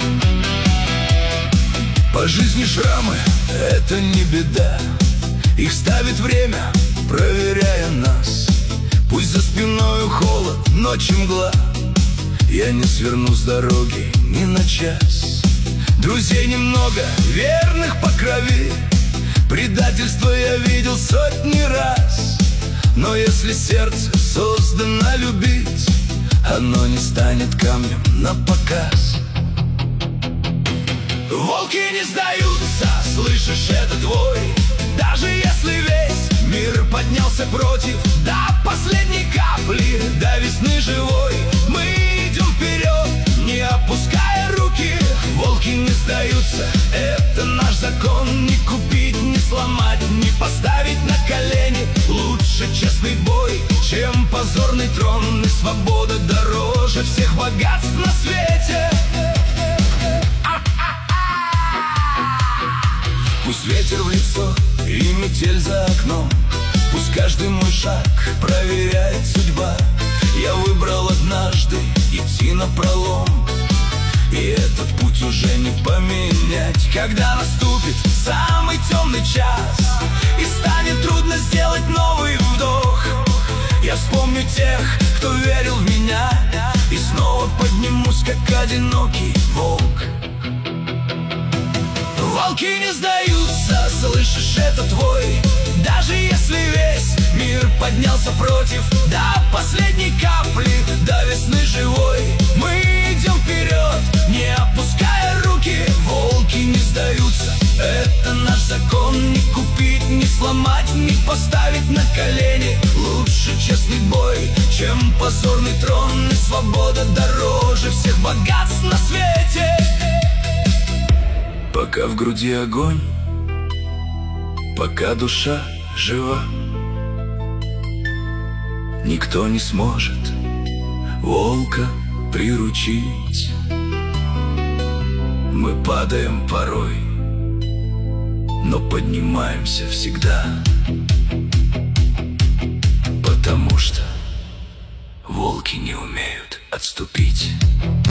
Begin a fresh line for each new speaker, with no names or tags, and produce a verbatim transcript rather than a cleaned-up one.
По жизни шрамы — это не беда, их ставит время, проверяя нас. Пусть за спиною холод, ночь и мгла, я не сверну с дороги ни на час. Друзей немного, верных по крови, предательство я видел сотни раз. Но если сердце создано любить, оно не станет камнем на показ. Волки не сдаются, слышишь, это твой. Даже если весь мир поднялся против, до последней капли, до весны живой, мы идем вперед, не опуская руки. Волки не сдаются, это наш закон. Не купить, не сломать, не поставить на колени. Лучше честный бой, чем позорный трон. И свобода дороже всех богатств на свете. Пусть ветер в лицо и метель за окном, пусть каждый мой шаг проверяет судьба. Я выбрал однажды идти напролом, и этот путь уже не поменять. Когда наступит самый темный час и станет трудно сделать новый вдох, я вспомню тех, кто верил в меня, и снова поднимусь, как одинокий волк. Волки не сдаются, слышишь, это твой. Даже если весь мир поднялся против, до последней капли, до весны живой, мы идем вперед, не опуская руки. Волки не сдаются, это наш закон. Не купить, не сломать, не поставить на колени. Лучше честный бой, чем позорный трон. И свобода дороже всех богатств на свете. Пока в груди огонь, пока душа жива, никто не сможет волка приручить. Мы падаем порой, но поднимаемся всегда, потому что волки не умеют отступить.